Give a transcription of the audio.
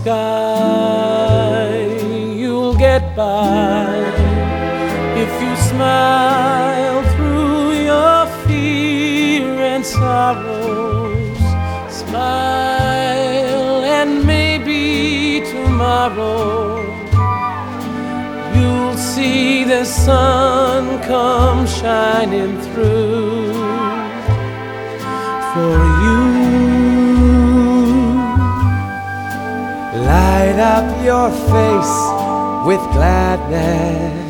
sky. You'll get by if you smile through your fear and sorrows. Smile, and maybe tomorrow you'll see the sun come shining through for you. Light up your face with gladness.